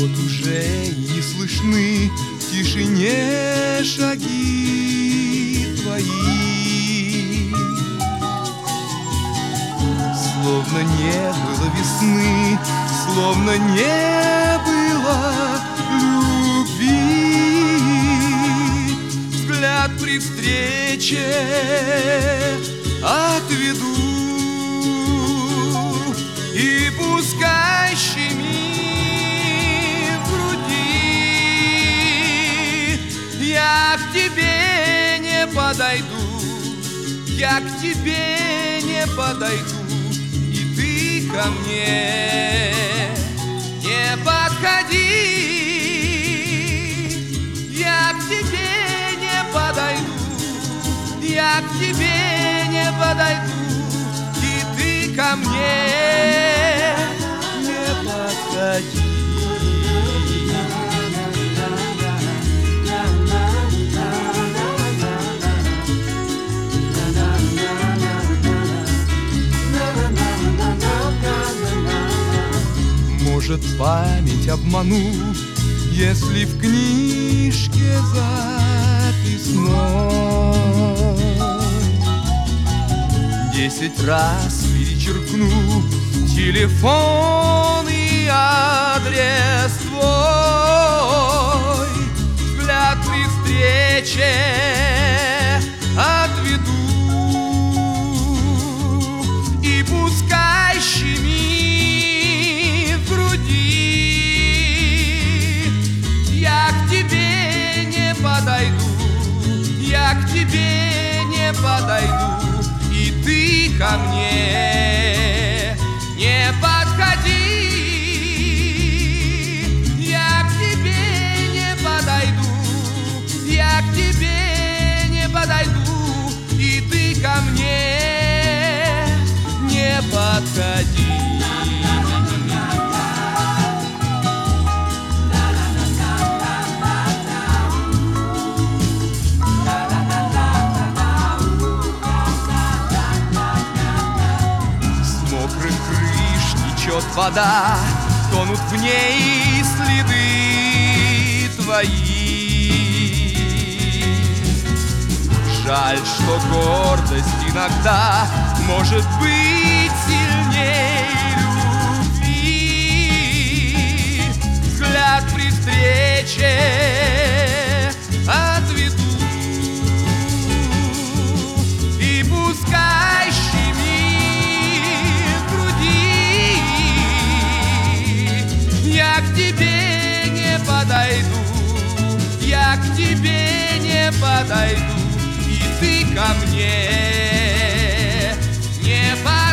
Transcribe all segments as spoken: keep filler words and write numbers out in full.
Вот уже и не слышны в тишине шаги твои. Словно не было весны, словно не было любви. Взгляд при встрече отведу, и пускай щемит в груди. Я к тебе не подойду, я к тебе не подойду, и ты ко мне не подходи. Я к тебе не подойду, я к тебе не подойду, и ты ко мне не подходи. Может, память обману, если в книжке записной десять раз перечеркну телефон и адрес твой. Взгляд при встрече отведу, и пускай щемит в груди. Я к тебе не подойду, я к тебе не подойду, и ты ко мне не подходи. Я к тебе не подойду, я к тебе не подойду, и ты ко мне не подходи. Вода, тонут в ней следы твои. Жаль, что гордость иногда может быть сильней любви. Взгляд при встрече отведу, и пускай я к тебе не подойду, я к тебе не подойду, и ты ко мне не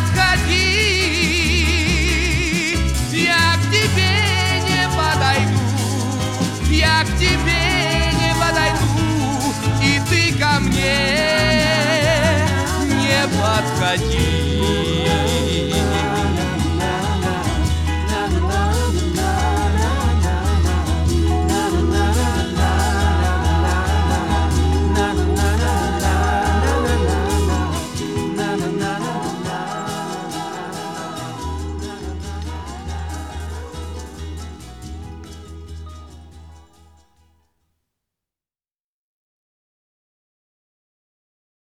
подходи. Я к тебе не подойду, я к тебе не подойду, и ты ко мне не подходи.